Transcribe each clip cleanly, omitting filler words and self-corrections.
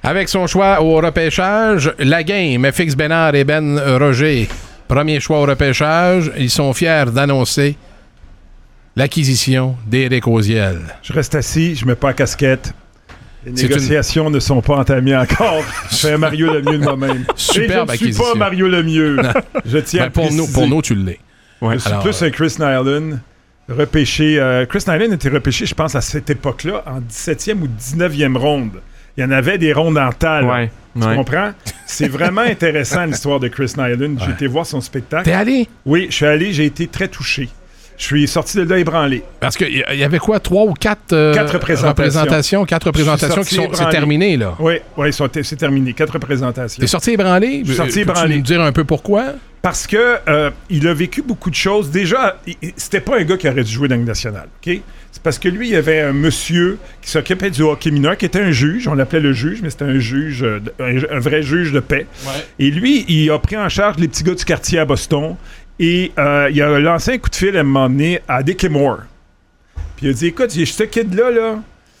Avec son choix au repêchage, la game, FX Bénard et Ben Roger. Premier choix au repêchage, ils sont fiers d'annoncer l'acquisition d'Éric Auziel. Je reste assis, je mets pas la casquette. Les négociations ne sont pas entamées encore. Je fais Mario Lemieux de moi-même. Superbe et je ne suis pas Mario Lemieux. Je tiens à préciser. Pour nous, tu l'es. Ouais. Je suis plus un Chris Nyland. Repêché. Chris Nyland était repêché, je pense, à cette époque-là, en 17e ou 19e ronde. Il y en avait des rondes en tal. Ouais. Tu comprends? C'est vraiment intéressant l'histoire de Chris Nyland. J'ai été voir son spectacle. T'es allé? Oui, je suis allé. J'ai été très touché. Je suis sorti de là ébranlé. Parce qu'il y avait quoi, 3 ou 4 représentations? 4 représentations qui sont... C'est terminé, là. Oui, c'est terminé. 4 représentations. T'es sorti ébranlé? Je suis sorti ébranlé. Peux-tu nous dire un peu pourquoi? Parce que il a vécu beaucoup de choses. Déjà, c'était pas un gars qui aurait dû jouer dans la Ligue nationale, OK? C'est parce que lui, il y avait un monsieur qui s'occupait du hockey mineur, qui était un juge. On l'appelait le juge, mais c'était un juge, un vrai juge de paix. Ouais. Et lui, il a pris en charge les petits gars du quartier à Boston. Et il a lancé un coup de fil à un moment donné à Dickie Moore. Puis il a dit, écoute, ce kid-là,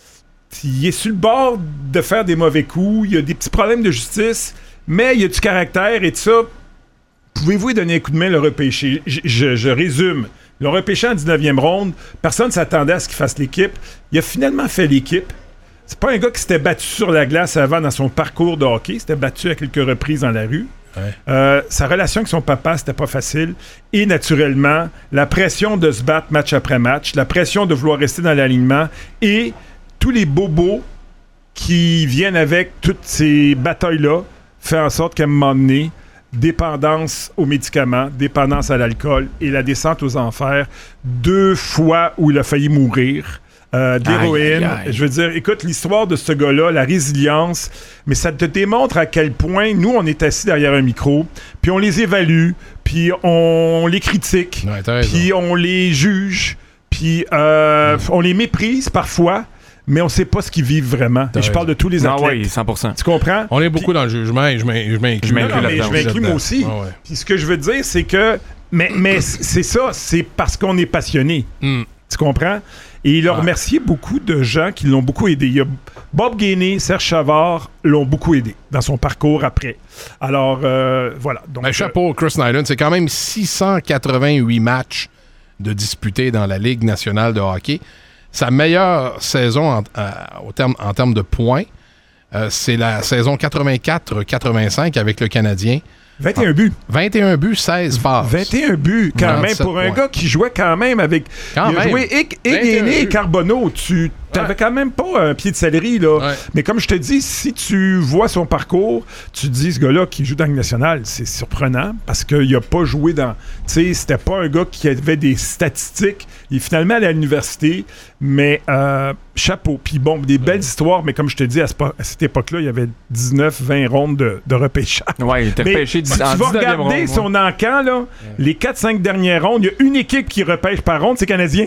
il est sur le bord de faire des mauvais coups, il a des petits problèmes de justice, mais il a du caractère et tout ça. Pouvez-vous lui donner un coup de main, le repêcher? Je résume. Le repêché en 19e ronde, personne ne s'attendait à ce qu'il fasse l'équipe. Il a finalement fait l'équipe. C'est pas un gars qui s'était battu sur la glace avant dans son parcours de hockey. Il s'était battu à quelques reprises dans la rue. Ouais. Sa relation avec son papa, c'était pas facile. Et naturellement, la pression de se battre match après match, la pression de vouloir rester dans l'alignement et tous les bobos qui viennent avec toutes ces batailles-là fait en sorte qu'à un moment donné, dépendance aux médicaments, dépendance à l'alcool et la descente aux enfers, 2 fois où il a failli mourir. D'héroïne. Je veux dire, écoute, l'histoire de ce gars-là, la résilience, mais ça te démontre à quel point nous, on est assis derrière un micro, puis on les évalue, puis on les critique, puis on les juge, puis on les méprise parfois, mais on sait pas ce qu'ils vivent vraiment. Et je parle de tous les athlètes. Oui, 100%. Tu comprends? On est beaucoup dans le jugement et je m'inclus. Je m'inclus moi aussi. Ah ouais. Puis ce que je veux dire, c'est que... Mais c'est ça, c'est parce qu'on est passionné. Tu comprends? Et il a remercié beaucoup de gens qui l'ont beaucoup aidé. Il y a Bob Gainey, Serge Chavard l'ont beaucoup aidé dans son parcours après. Alors, voilà. Donc, chapeau, Chris Nyland, c'est quand même 688 matchs de disputés dans la Ligue nationale de hockey. Sa meilleure saison en termes de points, c'est la saison 84-85 avec le Canadien. 21 buts. 21 buts, 16 passes. 21 buts, quand même, pour un gars qui jouait quand même avec... Il a joué et Carbonneau. Tu n'avais quand même pas un pied de céleri, là. Ouais. Mais comme je te dis, si tu vois son parcours, tu te dis, ce gars-là qui joue dans la Ligue nationale, c'est surprenant parce qu'il n'a pas joué dans... Tu sais, c'était pas un gars qui avait des statistiques. Il est finalement allé à l'université, mais chapeau. Puis bon, des belles histoires, mais comme je te dis, à cette époque-là, il y avait 19-20 rondes de repêchage. Ouais, il était repêché si tu vas regarder son encamp, là, les 4-5 dernières rondes, il y a une équipe qui repêche par ronde, c'est Canadien.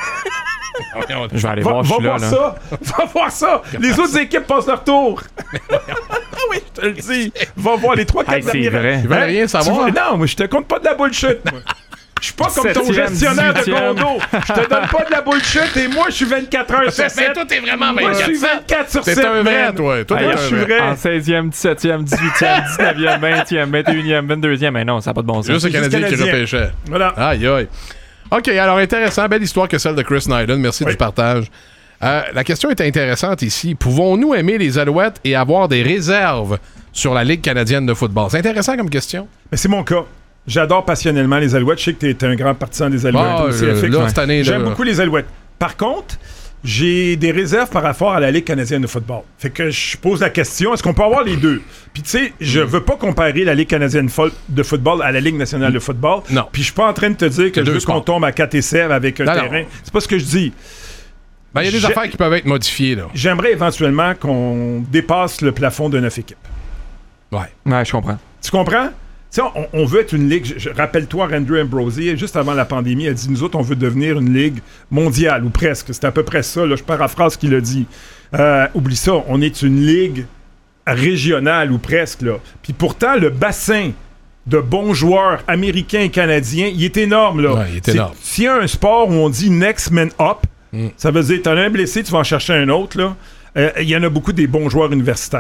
Je vais aller voir, je suis là. Va voir ça. Les autres équipes passent leur tour. Oui, je te le dis. Va voir les 3-4 dernières. C'est vrai. Ils veulent rien savoir. Non, moi, je te compte pas de la bullshit. Je suis pas comme ton gestionnaire de condo. Je te donne pas de la bullshit et moi, je suis 24 heures sur 7. Mais toi, t'es vraiment 24. Moi, je suis 24 sur 7. T'es un vrai, toi. Toi, je suis vrai. En 16e, 17e, 18e, 19e, 20e, 21e, 22e. Mais non, ça n'a pas de bon sens. Juste le Canadien qui repêchait. Voilà. Aïe, aïe. OK, alors intéressant. Belle histoire que celle de Chris Nyland. Merci du partage. La question est intéressante ici. Pouvons-nous aimer les Alouettes et avoir des réserves sur la Ligue canadienne de football? C'est intéressant comme question. Mais c'est mon cas. J'adore passionnellement les Alouettes. Je sais que tu es un grand partisan des Alouettes aussi. Cette année, j'aime beaucoup les Alouettes. Par contre, j'ai des réserves par rapport à la Ligue canadienne de football. Fait que je pose la question, est-ce qu'on peut avoir les deux? Puis tu sais, je veux pas comparer la Ligue canadienne de football à la Ligue nationale de football. Non. Puis je suis pas en train de te dire que je veux qu'on tombe à 4 essais avec un terrain. C'est pas ce que je dis. Il y a des affaires qui peuvent être modifiées, là. J'aimerais éventuellement qu'on dépasse le plafond de 9 équipes. Ouais, je comprends. Tu comprends? Tu sais, on veut être une ligue. Rappelle-toi, Andrew Ambrosie, juste avant la pandémie, elle dit, nous autres, on veut devenir une ligue mondiale, ou presque. C'est à peu près ça, là, je paraphrase ce qu'il a dit. Oublie ça, on est une ligue régionale, ou presque, là. Puis pourtant, le bassin de bons joueurs américains et canadiens, il est énorme, là. Ouais, il est énorme. S'il y a un sport où on dit « next man up », ça veut dire, t'en as un blessé, tu vas en chercher un autre, là. Il y en a beaucoup des bons joueurs universitaires.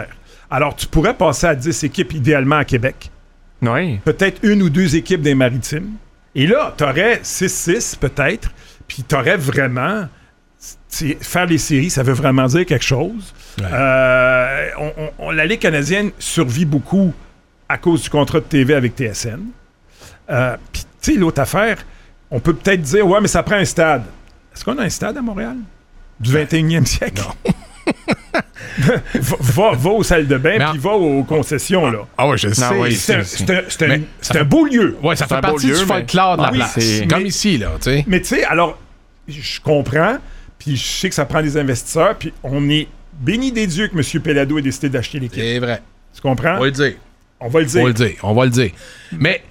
Alors, tu pourrais passer à 10 équipes idéalement à Québec. Oui. Peut-être 1 ou 2 équipes des Maritimes. Et là, tu aurais 6-6 peut-être, puis tu aurais vraiment... Faire les séries, ça veut vraiment dire quelque chose. Ouais. La Ligue canadienne survit beaucoup à cause du contrat de TV avec TSN. Puis, tu sais, l'autre affaire, on peut peut-être dire, ouais, mais ça prend un stade. Est-ce qu'on a un stade à Montréal? Du 21e siècle? Non. va aux salles de bain, puis va aux concessions, là. Ah ouais, je le sais. oui. C'est un beau lieu. Ouais, ça C'est fait un beau partie lieu, du mais- folklore de la Ah oui, place. c'est- Comme mais- ici, là, tu sais. Mais tu sais, alors, je comprends, puis je sais que ça prend des investisseurs, puis on est béni des dieux que M. Pellado ait décidé d'acheter l'équipe. C'est vrai. Tu comprends? On va le dire. On va le dire. On va le dire. Mais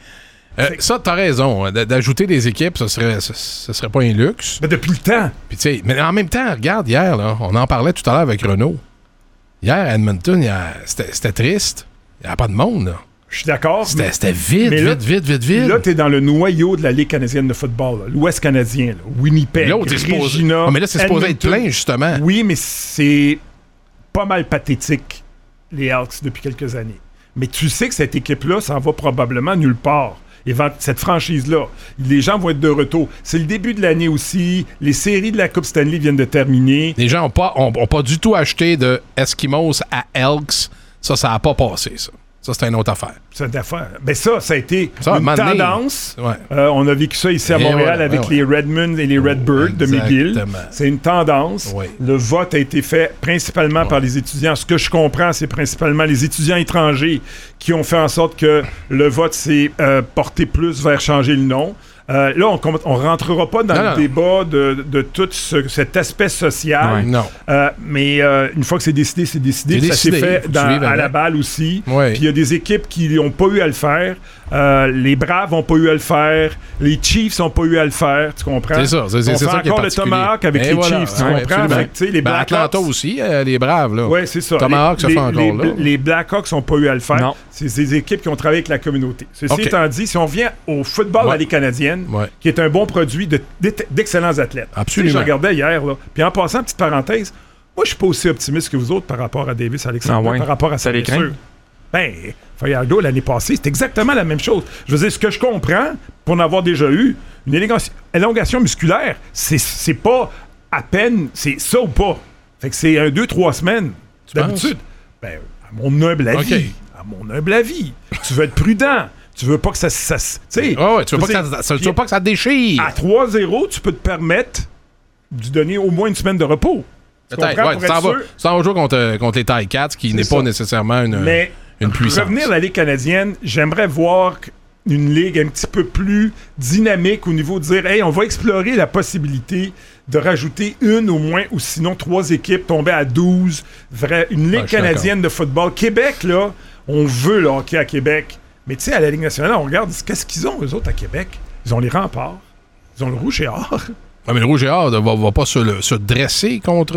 ça, t'as raison. D'ajouter des équipes, ce serait pas un luxe. Mais depuis le temps. Puis tu sais, mais en même temps, regarde, hier, là, on en parlait tout à l'heure avec Renaud. Hier, à Edmonton, c'était triste. Il n'y avait pas de monde, là. Je suis d'accord. C'était vide, mais là- vide. Là, t'es dans le noyau de la Ligue canadienne de football, là. L'Ouest canadien, là. Winnipeg, Là, t'es supposé. Regina, Ah, mais là, c'est supposé être Edmonton. plein, justement. Oui, mais c'est pas mal pathétique, les Elks, depuis quelques années. Mais tu sais que cette équipe-là s'en va probablement nulle part. Cette franchise-là, les gens vont être de retour. C'est le début de l'année aussi. Les séries de la Coupe Stanley viennent de terminer. Les gens ont pas du tout acheté de Eskimos à Elks. Ça n'a pas passé, ça. Ça, c'est une autre affaire. Cette affaire. Ben ça a été Ça, à un une moment donné, tendance. ouais. On a vécu ça ici à Et Montréal voilà, avec ouais. les Redmonds et les Redbirds de McGill. Exactement. C'est une tendance. Oui. Le vote a été fait principalement par les étudiants. Ce que je comprends, c'est principalement les étudiants étrangers qui ont fait en sorte que le vote s'est porté plus vers changer le nom. Là, on rentrera pas dans le débat de tout cet aspect social. Ouais. Non. Mais une fois que c'est décidé, c'est décidé. C'est Ça s'est décidé. fait Faut que tu vives à la avec. balle aussi. Ouais. Puis il y a des équipes qui n'ont pas eu à le faire. Les Braves n'ont pas eu à le faire. Les Chiefs n'ont pas eu à le faire. Tu comprends? C'est ça. On C'est fait ça qui est encore le particulier. Tomahawk avec Et les voilà. Chiefs. Tu Ouais, comprends? absolument. Fait que, tu sais, les Ben, Blackhawks... Atlanta aussi, les Braves, là. Oui, c'est ça. Tomahawks se fait encore, là. Les Blackhawks n'ont pas eu à le faire. Non. C'est des équipes qui ont travaillé avec la communauté. Ceci OK. étant dit, si on revient au football de la Ligue canadienne, Ouais. qui est un bon produit d'excellents athlètes. Absolument. Tu sais, je regardais hier, là. Puis en passant, petite parenthèse, moi, je suis pas aussi optimiste que vous autres par rapport à Davis Alexander, Ah ouais? par rapport à Ça sa les blessure. Ben, Fajardo, l'année passée, c'est exactement la même chose. Je veux dire, ce que je comprends, pour en avoir déjà eu, une élongation musculaire, c'est pas à peine, c'est ça ou pas. Fait que c'est 2-3 semaines. D'habitude, ben, à mon humble avis, OK. à mon humble avis, tu veux être prudent. Tu veux pas que ça tu sais, Ouais, tu veux pas que ça déchire. à 3-0, tu peux te permettre de donner au moins une semaine de repos. Tu Peut-être. comprends, Ouais, pour tu être t'en sûr? vas- tu t'en vas jouer contre les Ticats, qui n'est ça. pas nécessairement Mais une puissance. revenir à la Ligue canadienne, j'aimerais voir une ligue un petit peu plus dynamique au niveau de dire, hey, on va explorer la possibilité de rajouter une au moins, ou sinon 3 équipes, tomber à 12. Une Ligue je suis canadienne de football. Québec, là, on veut le hockey à Québec. Mais tu sais, à la Ligue nationale, on regarde, qu'est-ce qu'ils ont, eux autres, à Québec? Ils ont les remparts. Ils ont le rouge et or. Ouais, mais le Rouge et Or va pas se dresser contre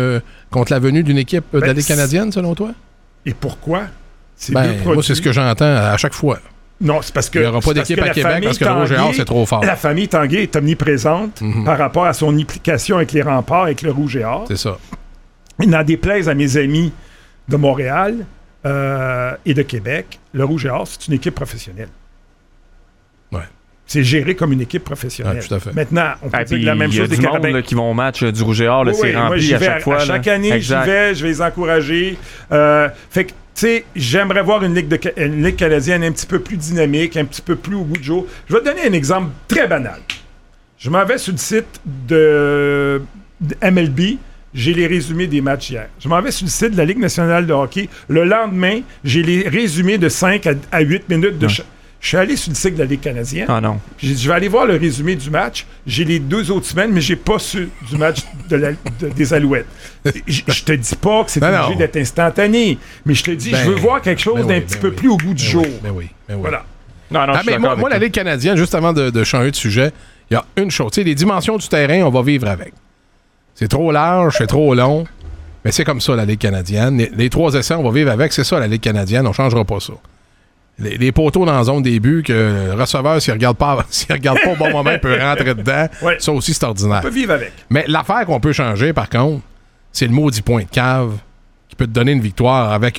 la venue d'une équipe de la Ligue canadienne, selon toi? Et pourquoi? C'est Ben, deux moi, produits. c'est ce que j'entends à chaque fois. Non, c'est parce que... Il n'y aura pas c'est parce d'équipe que à la Québec famille parce que le Rouge et Or, Tanguay- c'est trop fort. La famille Tanguay est omniprésente par rapport à son implication avec les remparts, avec le Rouge et Or. C'est ça. Il n'en déplaise à mes amis de Montréal et de Québec, le Rouge et Or, c'est une équipe professionnelle. Ouais. C'est géré comme une équipe professionnelle. Ouais, tout à fait. Maintenant, on peut Ah, dire puis la même il y a chose des du monde Carabins. là, qui vont au match du Rouge et Or, là, Oui, c'est oui, moi, rempli j'y à vais chaque fois. à là. chaque année, Exact. je vais les encourager. Fait que, tu sais, j'aimerais voir une ligue canadienne un petit peu plus dynamique, un petit peu plus au goût du jour. Je vais te donner un exemple très banal. Je m'en vais sur le site de MLB, j'ai les résumés des matchs hier. Je m'en vais sur le site de la Ligue nationale de hockey. Le lendemain, j'ai les résumés de 5 à 8 minutes de Je suis allé sur le site de la Ligue canadienne. Ah non. J'ai dit, je vais aller voir le résumé du match. J'ai les 2 autres semaines, mais j'ai pas su du match des Alouettes. Je te dis pas que c'est Ben obligé non. d'être instantané, mais je te dis, Ben, je veux voir quelque chose ben d'un oui, petit ben peu oui. plus au goût du jour. Ben oui. Voilà. Non, non, Ah, je suis mais d'accord moi, la avec Ligue canadienne, juste avant de changer de sujet, il y a une chose. Tu sais, les dimensions du terrain, on va vivre avec. C'est trop large, c'est trop long, mais c'est comme ça, la Ligue canadienne. Les 3 essais, on va vivre avec. C'est ça, la Ligue canadienne. On ne changera pas ça. Les poteaux dans la zone début, que le receveur, s'il ne regarde pas au bon moment, il peut rentrer dedans. Ouais. Ça aussi, c'est ordinaire. On peut vivre avec. Mais l'affaire qu'on peut changer, par contre, c'est le maudit point de cave qui peut te donner une victoire avec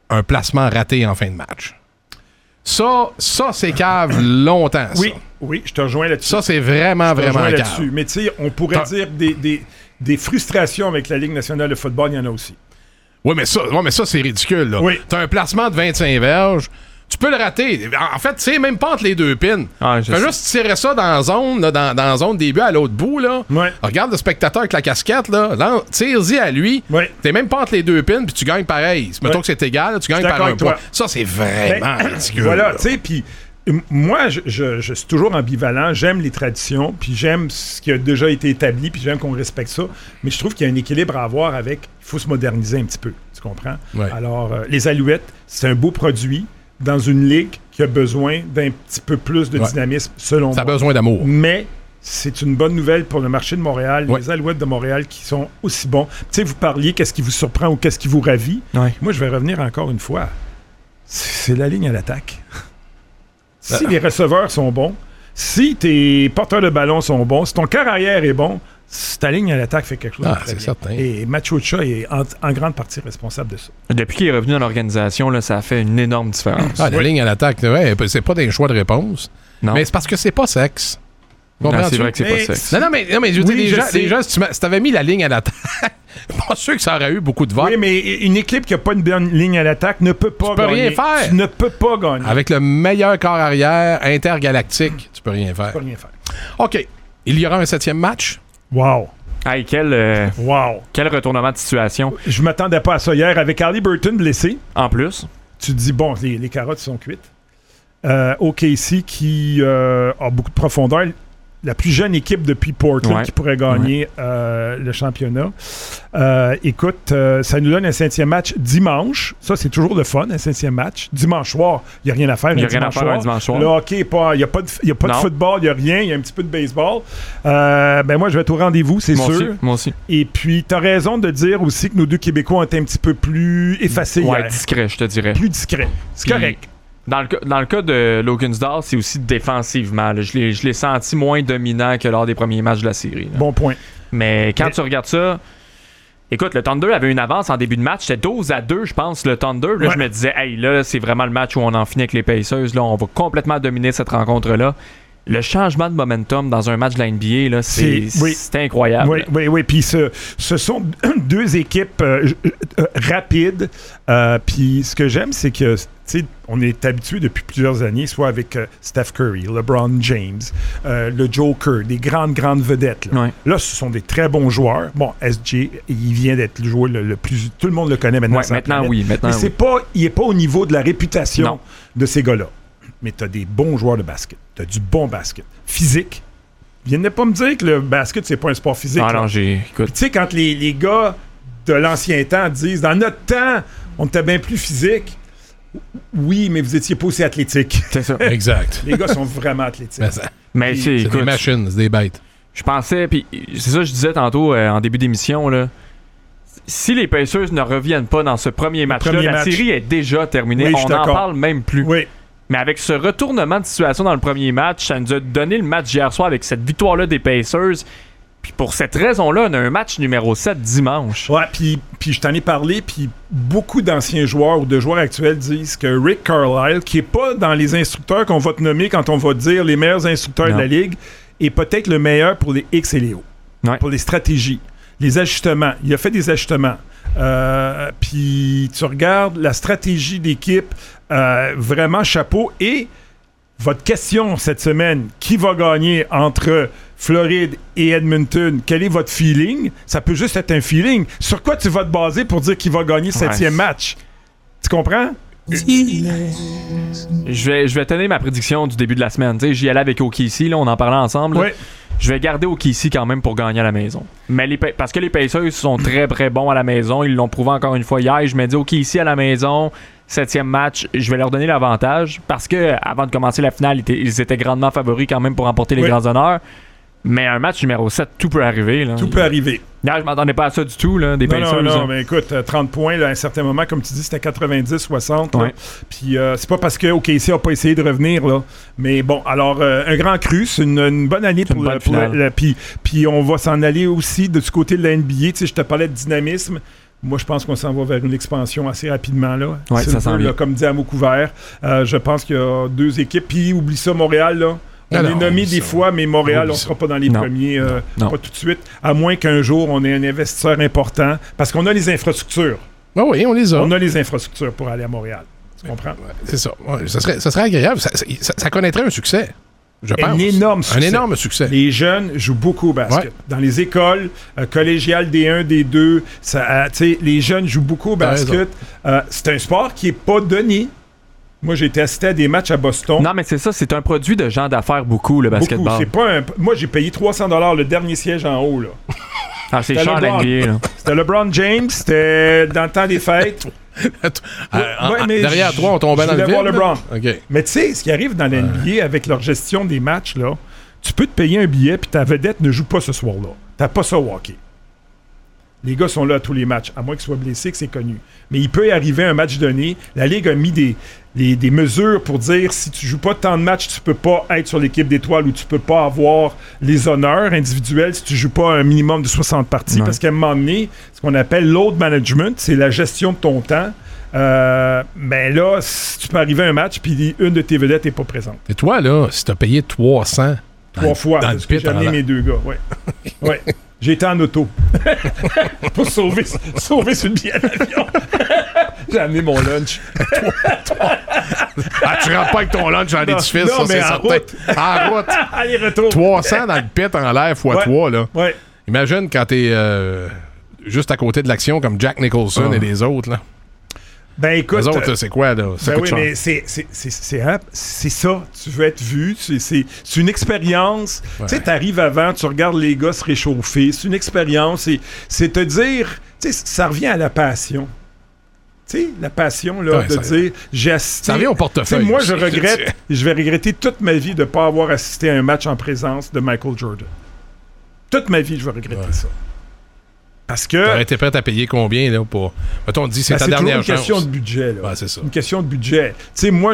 un placement raté en fin de match. Ça c'est cave longtemps, ça. Oui, je te rejoins là-dessus. Ça, c'est vraiment cave. Là-dessus. Mais tu sais, on pourrait dire des frustrations avec la Ligue nationale de football, il y en a aussi. Oui, mais ça, c'est ridicule, là. Oui. T'as un placement de 25 verges, tu peux le rater. En fait, c'est même pas entre les deux pins. Fais juste tirer ça dans la zone, là, dans la zone début à l'autre bout, là. Ouais. Regarde le spectateur avec la casquette, là. Tire-y à lui. Ouais. T'es même pas entre les deux pins, puis tu gagnes pareil. Mettons que c'est égal, là, tu gagnes par un point. Ça, c'est vraiment ridicule. Voilà, tu sais, puis moi, je suis toujours ambivalent. J'aime les traditions, puis j'aime ce qui a déjà été établi, puis j'aime qu'on respecte ça. Mais je trouve qu'il y a un équilibre à avoir avec... Il faut se moderniser un petit peu, tu comprends? Ouais. Alors, les Alouettes, c'est un beau produit dans une ligue qui a besoin d'un petit peu plus de dynamisme, selon moi. Ça a besoin d'amour. Mais c'est une bonne nouvelle pour le marché de Montréal. Les Alouettes de Montréal qui sont aussi bons. Tu sais, vous parliez qu'est-ce qui vous surprend ou qu'est-ce qui vous ravit. Ouais. Moi, je vais revenir encore une fois. C'est la ligne à l'attaque. Si les receveurs sont bons, si tes porteurs de ballon sont bons, si ton quart arrière est bon, ta ligne à l'attaque fait quelque chose de très bien. Certain. Et Matt Chocha est en grande partie responsable de ça. Depuis qu'il est revenu dans l'organisation, là, ça a fait une énorme différence. La ligne à l'attaque, c'est pas des choix de réponse. Non. Mais c'est parce que c'est pas sexe. Non, c'est vrai que c'est pas sexe. Non, mais je veux dire, les gens, si tu avais mis la ligne à l'attaque, pas sûr que ça aurait eu beaucoup de votes. Oui, mais une équipe qui n'a pas une bonne ligne à l'attaque ne peut pas gagner. Tu peux rien faire. Tu ne peux pas gagner. Avec le meilleur corps arrière intergalactique, tu peux rien faire. Tu peux rien faire. OK. Il y aura un 7e match. Wow. Hey, quel retournement de situation. Je m'attendais pas à ça hier. Avec Harley Burton blessé, En plus, tu te dis, bon, les carottes sont cuites. OKC qui a beaucoup de profondeur. La plus jeune équipe depuis Portland qui pourrait gagner le championnat. Écoute, ça nous donne un 5e match dimanche. Ça, c'est toujours le fun, un 5e match. Dimanche soir, il n'y a rien à faire. Il n'y a rien à faire un dimanche soir. Le hockey, il n'y a pas de football, il n'y a rien. Il y a un petit peu de baseball. Moi, je vais être au rendez-vous, c'est sûr. Moi aussi. Et puis, tu as raison de dire aussi que nos deux Québécois ont été un petit peu plus effacés hier. Discret, je te dirais. Plus discret. C'est correct. Dans le cas de Logan-Sdal, c'est aussi défensivement. Là. Je l'ai senti moins dominant que lors des premiers matchs de la série. Là. Bon point. Mais quand tu regardes ça, écoute, le Thunder avait une avance en début de match. C'était 12-2, je pense, le Thunder. Là, je me disais, hey, là, c'est vraiment le match où on en finit avec les Pacers. Là, on va complètement dominer cette rencontre-là. Le changement de momentum dans un match de la NBA, là, c'est incroyable. Oui. Puis ce sont deux équipes rapides. Puis ce que j'aime, c'est que on est habitué depuis plusieurs années, soit avec Steph Curry, LeBron James, le Joker, des grandes vedettes. Là. Là, ce sont des très bons joueurs. Bon, SJ, il vient d'être le joueur le plus... Tout le monde le connaît maintenant. Maintenant, mais il n'est pas au niveau de la réputation de ces gars-là. Mais tu as des bons joueurs de basket. Tu as du bon basket. Physique. Viens pas me dire que le basket, c'est pas un sport physique. Ah non, écoute. Tu sais, quand les gars de l'ancien temps disent, dans notre temps, on était bien plus physique. Oui, mais vous étiez pas aussi athlétique. C'est ça. Exact. Les gars sont vraiment athlétiques. Mais c'est des machines, c'est des bêtes. Je pensais, puis c'est ça que je disais tantôt en début d'émission, là. Si les Pacers ne reviennent pas dans ce premier match-là, la série est déjà terminée. On n'en parle même plus. Oui. Mais avec ce retournement de situation dans le premier match, ça nous a donné le match hier soir avec cette victoire-là des Pacers. Puis pour cette raison-là, on a un match numéro 7 dimanche. Ouais, puis je t'en ai parlé, puis beaucoup d'anciens joueurs ou de joueurs actuels disent que Rick Carlisle, qui est pas dans les instructeurs qu'on va te nommer quand on va te dire les meilleurs instructeurs de la Ligue, est peut-être le meilleur pour les X et les O. Pour les stratégies, les ajustements. Il a fait des ajustements. Puis tu regardes la stratégie d'équipe, vraiment chapeau. Et votre question cette semaine, qui va gagner entre Floride et Edmonton? Quel est votre feeling? Ça peut juste être un feeling. Sur quoi tu vas te baser pour dire qui va gagner le 7e match? Tu comprends? Je vais tenir ma prédiction du début de la semaine. T'sais, j'y allais avec OKC, là, on en parlait ensemble. Oui. Je vais garder OKC quand même pour gagner à la maison. Mais parce que les Pacers sont très très bons à la maison, ils l'ont prouvé encore une fois hier. Je me dis OKC à la maison, 7e match, je vais leur donner l'avantage parce que avant de commencer la finale, ils étaient grandement favoris quand même pour remporter les grands honneurs. Mais un match numéro 7, tout peut arriver. Là. Tout peut arriver. Là, je m'attendais pas à ça du tout, là, des Pacers. Non, mais écoute, 30 points, là, à un certain moment, comme tu dis, c'était 90-60. Ouais. Puis c'est pas parce que OKC n'a pas essayé de revenir, là. Mais bon, alors, un grand cru, c'est une bonne année pour puis on va s'en aller aussi de ce côté de la NBA. Tu sais, je te parlais de dynamisme. Moi, je pense qu'on s'en va vers une expansion assez rapidement. Là. Ouais, ça s'en vient. Comme dit à mot couvert, je pense qu'il y a 2 équipes. Puis, oublie ça, Montréal, là. On est nommé des fois, mais Montréal, on ne sera pas dans les premiers, pas tout de suite, à moins qu'un jour, on ait un investisseur important, parce qu'on a les infrastructures. Ah oui, on les a. On a les infrastructures pour aller à Montréal. Tu comprends? Ouais, c'est ça. Ouais, ça serait agréable. Ça connaîtrait un succès, je pense. Un énorme succès. Un énorme succès. Les jeunes jouent beaucoup au basket. Ouais. Dans les écoles, collégiales D1, D2, les jeunes jouent beaucoup au basket. C'est un sport qui n'est pas donné. Moi, j'ai été assisté à des matchs à Boston. Non, mais c'est ça, c'est un produit de gens d'affaires beaucoup, le basketball. Beaucoup. C'est pas moi, j'ai payé $300 le dernier siège en haut. Là. Ah, c'est cher l'NBA, là. C'était LeBron James, c'était dans le temps des fêtes. Derrière toi, on tombait dans le vide. voir LeBron. Okay. Mais tu sais, ce qui arrive dans l'NBA avec leur gestion des matchs, là, tu peux te payer un billet puis ta vedette ne joue pas ce soir-là. T'as pas ça au hockey. Les gars sont là à tous les matchs, à moins qu'ils soient blessés, que c'est connu. Mais il peut y arriver un match donné. La Ligue a mis des mesures pour dire si tu joues pas tant de matchs, tu peux pas être sur l'équipe d'étoiles ou tu peux pas avoir les honneurs individuels si tu joues pas un minimum de 60 parties. Parce qu'à un moment donné, ce qu'on appelle load management, c'est la gestion de ton temps. Ben là, si tu peux arriver à un match puis une de tes vedettes n'est pas présente. Et toi, là, si tu as payé 300 3 fois, dans le parce que pit, j'ai amené mes 2 gars. Ouais. Ouais. J'ai été en auto. Pour sauver sur le billet d'avion. J'ai amené mon lunch. Tu rentres pas avec ton lunch dans l'édifice, non, ça, mais c'est en certain. route. En route. Aller-retour. 300 dans le pit en l'air x3, là. Ouais. Imagine quand t'es juste à côté de l'action comme Jack Nicholson et les autres, là. Ben écoute. Les autres, c'est quoi, là? Ça ben coûte oui, cher. mais c'est ça. Tu veux être vu. C'est une expérience. Ouais. Tu sais, t'arrives avant, tu regardes les gars se réchauffer. C'est une expérience. C'est te dire. Tu sais, ça revient à la passion. Tu sais, la passion, là, de dire, j'ai assisté. Ça revient au portefeuille. Moi, je vais regretter toute ma vie de ne pas avoir assisté à un match en présence de Michael Jordan. Toute ma vie, je vais regretter ça. Parce que. T'aurais été prêt à payer combien, là, pour. Mettons, on dit c'est ta dernière chance. C'est une question de budget, là. Ouais, c'est ça. Une question de budget. Tu sais, moi,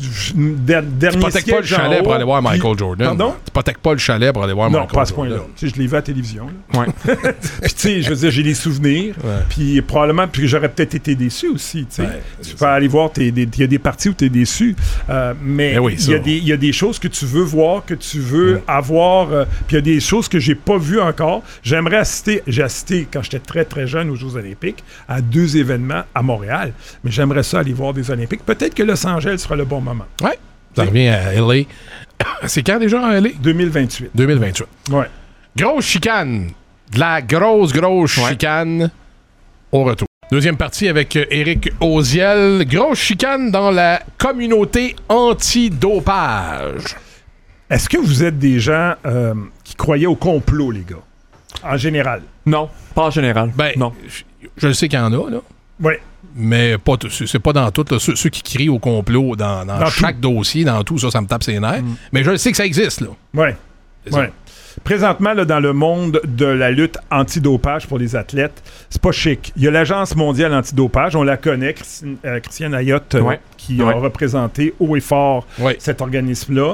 dernier Tu hypothèques pas le chalet pour aller voir Michael Jordan. Pardon? Tu hypothèques pas le chalet pour aller voir Michael Jordan. Non, pas à ce point-là. Tu sais, je l'ai vu à la télévision, là. Ouais. Puis, tu sais, je veux dire, j'ai des souvenirs. Ouais. Puis, probablement, puis j'aurais peut-être été déçu aussi, tu sais. Ouais, tu peux aller voir, il y a des parties où tu es déçu. Mais oui, il y a des choses que tu veux voir, que tu veux avoir. Puis, il y a des choses que j'ai pas vues encore. J'aimerais assister. J'ai assisté, quand j'étais très, très jeune, aux Jeux olympiques, à 2 événements à Montréal. Mais j'aimerais ça aller voir des Olympiques. Peut-être que Los Angeles sera le bon moment. Oui. Ça revient à LA. C'est quand déjà à LA? 2028. 2028. Ouais. Grosse chicane. De la grosse chicane au retour. Deuxième partie avec Éric Oziel. Grosse chicane dans la communauté anti-dopage. Est-ce que vous êtes des gens qui croyaient au complot, les gars? En général? Non, pas en général. Ben, non. Je le sais qu'il y en a, là. Oui. Mais pas c'est pas dans tout. Là. Ceux qui crient au complot dans chaque dossier, dans tout, ça me tape ses nerfs. Mais je le sais que ça existe, là. Oui. Oui. Présentement, là, dans le monde de la lutte antidopage pour les athlètes, c'est pas chic. Il y a l'Agence mondiale antidopage, on la connaît, Christiane Ayotte, qui a représenté haut et fort cet organisme-là,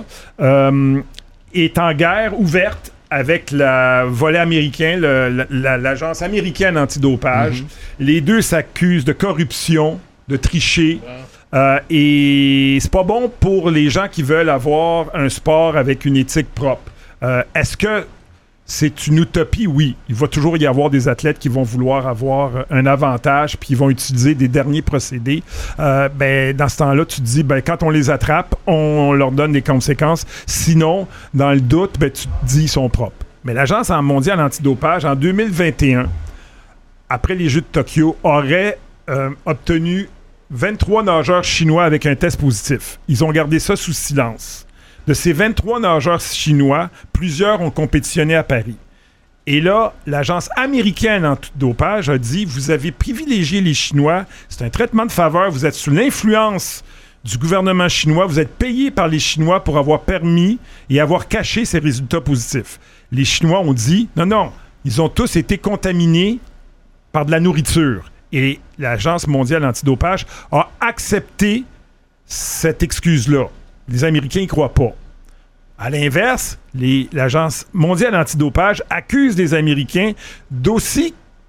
est en guerre ouverte avec le volet américain, l'Agence américaine antidopage. Les deux s'accusent de corruption, de tricher. Et c'est pas bon pour les gens qui veulent avoir un sport avec une éthique propre. Est-ce que c'est une utopie? Oui. Il va toujours y avoir des athlètes qui vont vouloir avoir un avantage puis ils vont utiliser des derniers procédés. Dans ce temps-là, tu te dis, quand on les attrape, on leur donne des conséquences. Sinon, dans le doute, tu te dis ils sont propres. Mais l'Agence mondiale antidopage, en 2021, après les Jeux de Tokyo, aurait obtenu 23 nageurs chinois avec un test positif. Ils ont gardé ça sous silence. De ces 23 nageurs chinois, plusieurs ont compétitionné à Paris. Et là, l'Agence américaine antidopage a dit, vous avez privilégié les Chinois, c'est un traitement de faveur, vous êtes sous l'influence du gouvernement chinois, vous êtes payé par les Chinois pour avoir permis et avoir caché ces résultats positifs. Les Chinois ont dit, non, ils ont tous été contaminés par de la nourriture. Et l'Agence mondiale antidopage a accepté cette excuse-là. Les Américains n'y croient pas. À l'inverse, l'Agence mondiale antidopage accuse les Américains d'aussi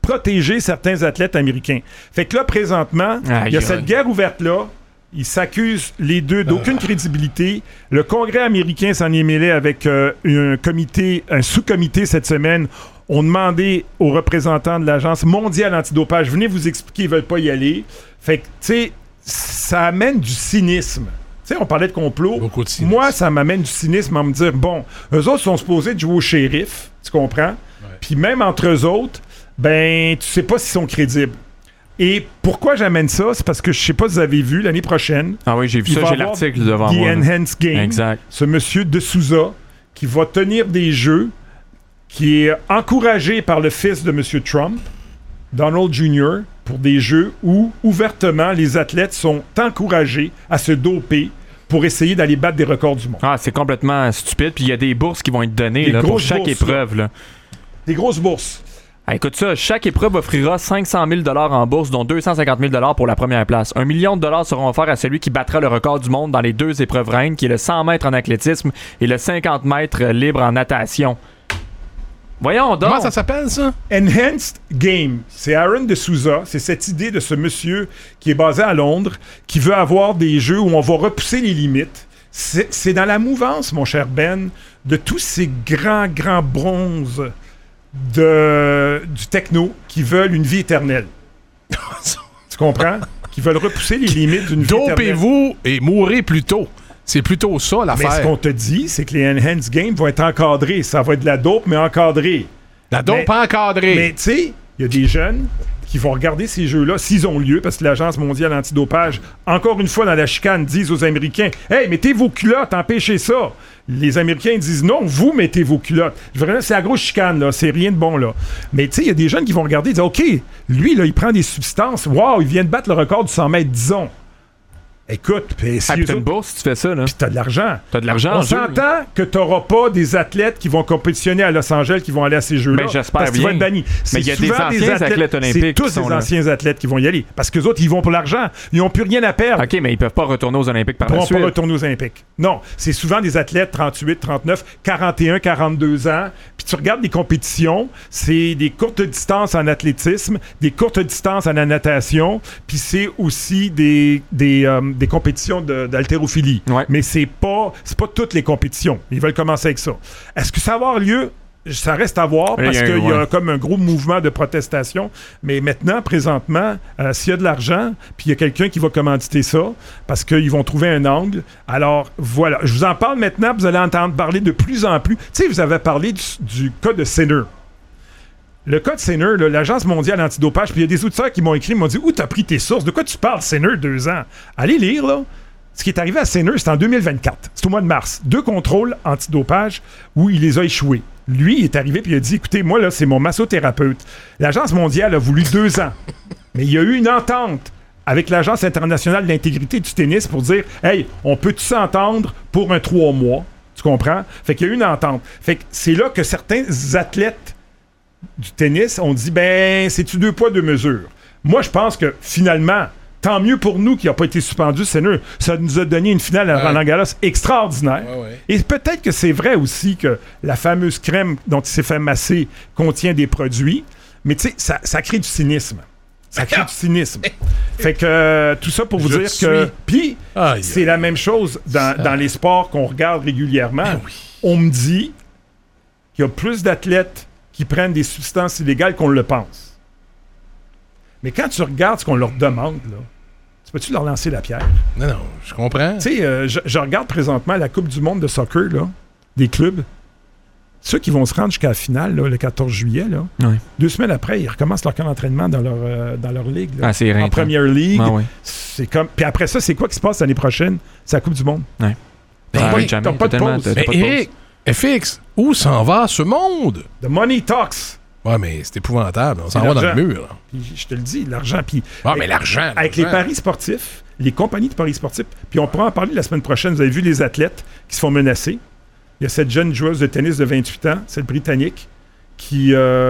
protéger certains athlètes américains. Fait que là, présentement, il y a cette guerre ouverte-là. Ils s'accusent les deux d'aucune crédibilité. Le Congrès américain s'en est mêlé avec un sous-comité cette semaine. On demandé aux représentants de l'Agence mondiale antidopage, venez vous expliquer, ils veulent pas y aller. Fait que, tu sais, ça amène du cynisme. Tu sais, on parlait de complot. Beaucoup de cynisme. Moi, ça m'amène du cynisme à me dire, bon, eux autres sont supposés de jouer au shérif, tu comprends? Ouais. Puis même entre eux autres, ben, tu sais pas s'ils sont crédibles. Et pourquoi j'amène ça? C'est parce que je sais pas si vous avez vu, l'année prochaine... Ah oui, j'ai vu ça, j'ai l'article devant moi. The Enhanced Game. Exact. Ce monsieur de Souza qui va tenir des jeux, qui est encouragé par le fils de monsieur Trump, Donald Jr., pour des jeux où, ouvertement, les athlètes sont encouragés à se doper pour essayer d'aller battre des records du monde. Ah, c'est complètement stupide. Puis il y a des bourses qui vont être données là, pour chaque épreuve. Là. Des grosses bourses. Ah, écoute ça, chaque épreuve offrira 500 000 $ en bourse, dont 250 000 $ pour la première place. 1 million de $ seront offerts à celui qui battra le record du monde dans les 2 épreuves reines, qui est le 100 mètres en athlétisme et le 50 mètres libre en natation. Voyons donc. Comment ça s'appelle, ça? Enhanced Game. C'est Aaron de Souza. C'est cette idée de ce monsieur qui est basé à Londres, qui veut avoir des jeux où on va repousser les limites. C'est dans la mouvance, mon cher Ben, de tous ces grands bronzes du techno qui veulent une vie éternelle. Tu comprends? Qui veulent repousser les limites d'une vie éternelle. Dopez-vous et mourrez plus tôt. C'est plutôt ça, l'affaire. Mais ce qu'on te dit, c'est que les Enhanced Games vont être encadrés. Ça va être de la dope, mais encadrée. La dope encadrée. Mais tu sais, il y a des jeunes qui vont regarder ces jeux-là s'ils ont lieu, parce que l'Agence mondiale antidopage, encore une fois dans la chicane, disent aux Américains « Hey, mettez vos culottes, empêchez ça! » Les Américains disent « Non, vous mettez vos culottes. » Vraiment, c'est la grosse chicane, là. C'est rien de bon, là. Mais tu sais, il y a des jeunes qui vont regarder et dire « OK, lui, là, il prend des substances. Wow, il vient de battre le record du 100 mètres, disons. » Écoute, pis t'as une bourse si tu fais ça, là. Pis t'as de l'argent. T'as de l'argent. On s'entend que t'auras pas des athlètes qui vont compétitionner à Los Angeles qui vont aller à ces jeux-là. Mais j'espère parce bien. Tu vas être banni. Mais il y a des anciens athlètes olympiques. C'est tous des anciens athlètes qui vont y aller. Parce qu'eux autres, ils vont pour l'argent. Ils n'ont plus rien à perdre. OK, mais ils peuvent pas retourner aux Olympiques par la suite. Ils ne pourront pas retourner aux Olympiques. Non. C'est souvent des athlètes 38, 39, 41, 42 ans. Puis tu regardes les compétitions, c'est des courtes distances en athlétisme, des courtes distances en natation, puis c'est aussi des compétitions d'haltérophilie. Ouais. Mais c'est pas toutes les compétitions. Ils veulent commencer avec ça. Est-ce que ça va avoir lieu? Ça reste à voir parce qu'il y a comme un gros mouvement de protestation. Mais maintenant, présentement, s'il y a de l'argent, puis il y a quelqu'un qui va commanditer ça, parce qu'ils vont trouver un angle. Alors, voilà. Je vous en parle maintenant, vous allez entendre parler de plus en plus. Tu sais, vous avez parlé du cas de Sinner. Le cas de Sinner, l'Agence mondiale antidopage, puis il y a des auditeurs qui m'ont écrit, m'ont dit « Où t'as pris tes sources? De quoi tu parles, Sinner, 2 ans? » Allez lire, là. Ce qui est arrivé à Sinner, c'est en 2024. C'est au mois de mars. 2 contrôles antidopage où il les a échoués. Lui, il est arrivé puis il a dit « Écoutez, moi, là, c'est mon massothérapeute. L'Agence mondiale a voulu 2 ans. Mais il y a eu une entente avec l'Agence internationale de l'intégrité du tennis pour dire « Hey, on peut-tu s'entendre pour un 3 mois? » Tu comprends? Fait qu'il y a eu une entente. Fait que c'est là que certains athlètes du tennis ont dit « Ben, c'est-tu 2 poids, 2 mesures? » Moi, je pense que, finalement, tant mieux pour nous qui n'a pas été suspendu, Sinner. Ça nous a donné une finale à Roland Garros extraordinaire. Ouais. Et peut-être que c'est vrai aussi que la fameuse crème dont il s'est fait masser contient des produits, mais tu sais, ça crée du cynisme. Ça crée du cynisme. Fait que tout ça pour vous dire que... Puis, c'est la même chose dans les sports qu'on regarde régulièrement. Oui. On me dit qu'il y a plus d'athlètes qui prennent des substances illégales qu'on le pense. Mais quand tu regardes ce qu'on leur demande, là, tu peux-tu leur lancer la pierre? Non, je comprends. Tu sais, je regarde présentement la Coupe du monde de soccer, là, des clubs. Ceux qui vont se rendre jusqu'à la finale, là, le 14 juillet, là, 2 semaines après, ils recommencent leur camp d'entraînement dans leur ligue. Là, en Premier League. C'est comme... Puis après ça, c'est quoi qui se passe l'année prochaine? C'est la Coupe du monde. Ouais. T'as pas de pause. Mais Eric, FX, où s'en va ce monde? The money talks. Ouais, mais c'est épouvantable. On s'en va dans le mur. Puis, je te le dis, l'argent. Puis, mais l'argent. Avec les paris sportifs, les compagnies de paris sportifs, puis on pourra en parler la semaine prochaine. Vous avez vu les athlètes qui se font menacer. Il y a cette jeune joueuse de tennis de 28 ans, cette Britannique, qui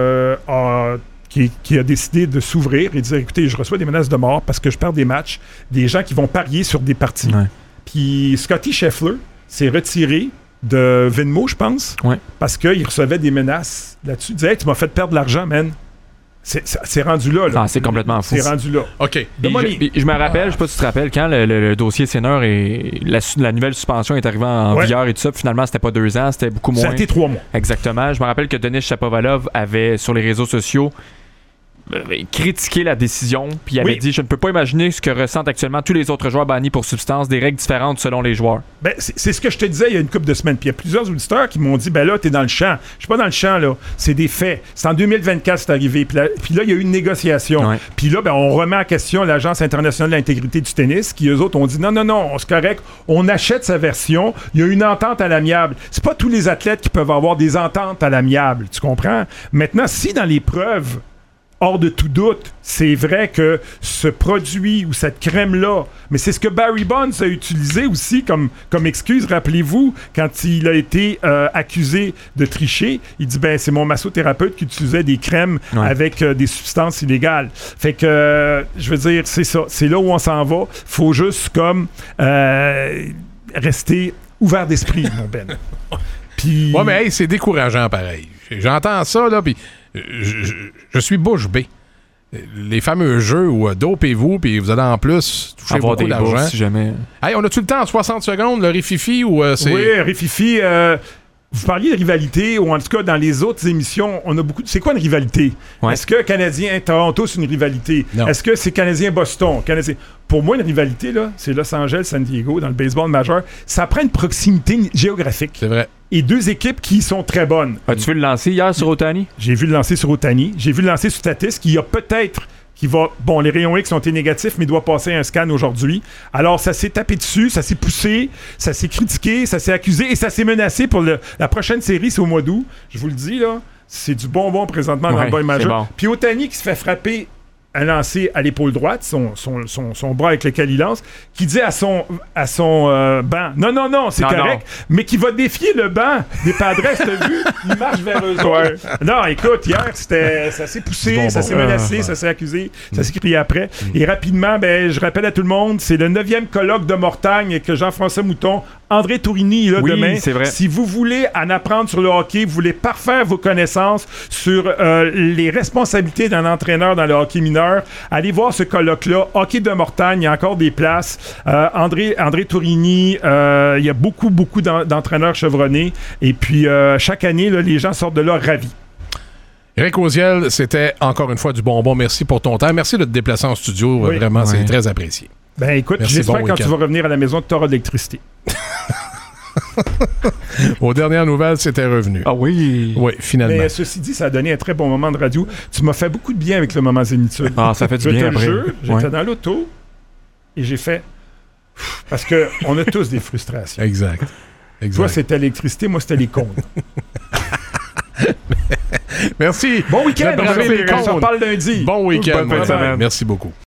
a décidé de s'ouvrir et de dire, écoutez, je reçois des menaces de mort parce que je perds des matchs, des gens qui vont parier sur des parties. Ouais. Puis Scottie Scheffler s'est retiré de Venmo, je pense, parce qu'il recevait des menaces là-dessus. Il disait « Hey, tu m'as fait perdre de l'argent, man. » C'est rendu là. Ah, c'est complètement fou. C'est rendu là. OK. Je me rappelle, je sais pas si tu te rappelles, quand le dossier Sinner et la nouvelle suspension est arrivée en vigueur et tout ça, finalement, c'était pas 2 ans, c'était beaucoup moins. Ça a été 3 mois. Exactement. Je me rappelle que Denis Shapovalov avait, sur les réseaux sociaux, critiqué la décision, puis il avait dit « Je ne peux pas imaginer ce que ressentent actuellement tous les autres joueurs bannis pour substance, des règles différentes selon les joueurs. » Ben, c'est ce que je te disais il y a une couple de semaines. Puis il y a plusieurs auditeurs qui m'ont dit « Ben là, t'es dans le champ. » Je suis pas dans le champ, là. C'est des faits. C'est en 2024 c'est arrivé. Puis là, il y a eu une négociation. Ouais. Puis là, ben, on remet en question l'Agence internationale de l'intégrité du tennis, qui eux autres ont dit « Non, c'est correct. On achète sa version. Il y a une entente à l'amiable. » C'est pas tous les athlètes qui peuvent avoir des ententes à l'amiable. Tu comprends? Maintenant, si dans les preuves, hors de tout doute, c'est vrai que ce produit ou cette crème-là, mais c'est ce que Barry Bonds a utilisé aussi comme excuse. Rappelez-vous, quand il a été accusé de tricher, il dit c'est mon massothérapeute qui utilisait des crèmes avec des substances illégales. Fait que, je veux dire, c'est ça. C'est là où on s'en va. Faut juste comme rester ouvert d'esprit, mon Ben. Puis... Ouais, mais hey, c'est décourageant pareil. J'entends ça, là, puis je suis bouche bée. Les fameux jeux où dopez-vous, puis vous allez en plus toucher avoir beaucoup d'argent. Si jamais... Hey, on a-tu le temps en 60 secondes, le Rififi, ou c'est... Oui, Rififi, vous parliez de rivalité, ou en tout cas, dans les autres émissions, on a beaucoup... C'est quoi une rivalité? Ouais. Est-ce que Canadien-Toronto, c'est une rivalité? Non. Est-ce que c'est Canadien-Boston? Pour moi, une rivalité, là, c'est Los Angeles-San Diego, dans le baseball majeur. Ça prend une proximité géographique. C'est vrai. Et 2 équipes qui sont très bonnes. As-tu vu le lancer hier sur Ohtani? J'ai vu le lancer sur Ohtani. J'ai vu le lancer sur Tatis, qui a peut-être... qui va... Bon, les rayons X ont été négatifs, mais il doit passer un scan aujourd'hui. Alors, ça s'est tapé dessus, ça s'est poussé, ça s'est critiqué, ça s'est accusé et ça s'est menacé pour la prochaine série, c'est au mois d'août. Je vous le dis, là, c'est du bonbon présentement dans le bas majeur. Bon. Puis Ohtani qui se fait frapper un lancer à l'épaule droite, son bras avec lequel il lance, qui dit à son banc, non, c'est correct, mais qui va défier le banc des Padres, t'as vu? Il marche vers eux autres. Non, écoute, hier, ça s'est poussé, ça s'est menacé, ça s'est accusé, ça s'est crié après. Et rapidement, je rappelle à tout le monde, c'est le 9e colloque de Mortagne avec Jean-François Mouton, André Tourigny là, demain. C'est vrai. Si vous voulez en apprendre sur le hockey, vous voulez parfaire vos connaissances sur les responsabilités d'un entraîneur dans le hockey mineur, allez voir ce colloque-là. Hockey de Mortagne, il y a encore des places. André Tourigny, il y a beaucoup d'entraîneurs chevronnés. Et puis, chaque année, là, les gens sortent de là ravis. Éric Auziel, c'était encore une fois du bonbon. Merci pour ton temps. Merci de te déplacer en studio. Oui. Vraiment, c'est très apprécié. Écoute, j'espère que quand tu vas revenir à la maison, tu auras de l'électricité. Aux dernières nouvelles, c'était revenu. Ah oui? Oui, finalement. Mais ceci dit, ça a donné un très bon moment de radio. Tu m'as fait beaucoup de bien avec le moment Zénitude. Ah, ça fait du bien après. J'étais dans l'auto et j'ai fait... Parce qu'on a tous des frustrations. Exact. Toi, c'était l'électricité, moi, c'était les comptes. Merci. Bon week-end. On se parle lundi. Bon week-end. Bonne fin de semaine. Merci beaucoup.